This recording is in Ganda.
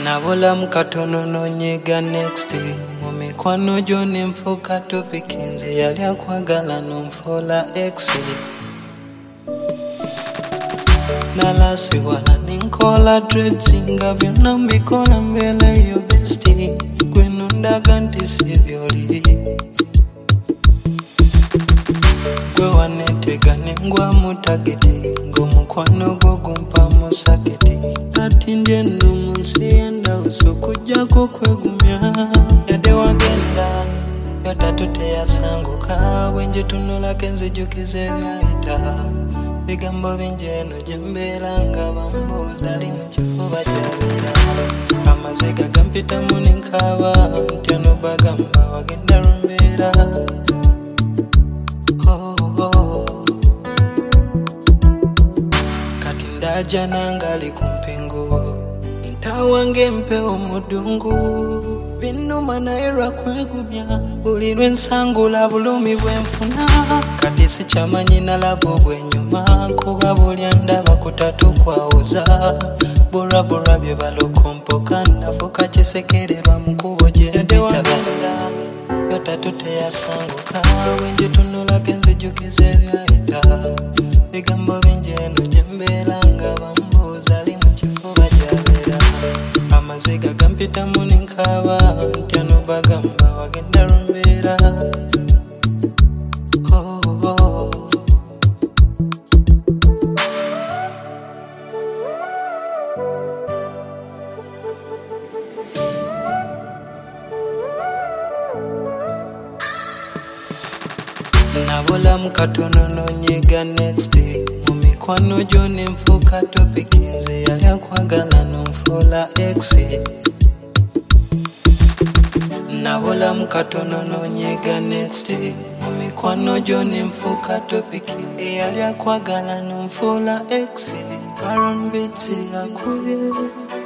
Nabulamu katono nonyega next mu mikwano gyo nenfuuka topic nze yali akwagala nonfola ex nalasibwala ninkola dreads nga byonna mbikola mbeera yo besti gwe nondaga nti si byoli gwe wanetega nengwamu tageti ng'omukwano gwo gumpamu saketi kati ndye nno mu nsi y'endawuso kujjako kwegumya yadde wagenda yo tatu teyasanguka bwe ngitunulako enzijjukiza ebyayita bigambo bingi eno gye mbeera nga bambuuza ali mu kifuba kyabeera amaziga gampitamu nenkaaba nti ono bagamba wagenda lumbeera kati ndaja nangali ku mpingu ntawange mpewo mudungu binuma naye lwakwegumya buli lwensangula bulumi bwenfuna kati sikyamanyi nalabo bwenyuma kuba buli andaba kutatu kwawoza burabura bye balokompoka nafuka kisekererwa mukubo gyebitabala yo tatu teyasanguka wengitunulako enzijjukiza ebyayita bigambo bingi eno gye mbeera nga bambuuza ali mu kifuba kyabeera amaziga gampitamu nenkaaba nti ano bagamba wagenda lumbeera nabulamu katono nonyega next mu mikwano gyo nenfuuka topic nze yali akwagala nonfola ex nabulamu katono nonyega next mu mikwano gyo nenfuuka topic eyali akwagala nonfola ex Aaron Beats akubye